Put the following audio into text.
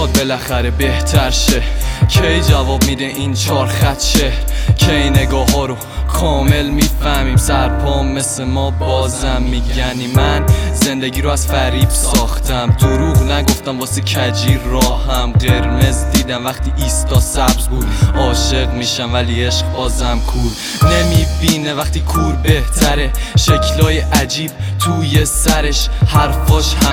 میخواد بالاخره بهتر شه؟ کی جواب میده این 4 خط شعر؟ کی نگاه ها رو کامل میفهمیم؟ سرپا مثل ما بازم میگنی من زندگی رو از فریب ساختم، دروغ نگفتم واسه کجی راهم، قرمز دیدم وقتی ایستا سبز بود، عاشق میشم ولی عشق بازم کور نمیبینه وقتی کور بهتره، شکلای عجیب توی سرش، حرفاش هم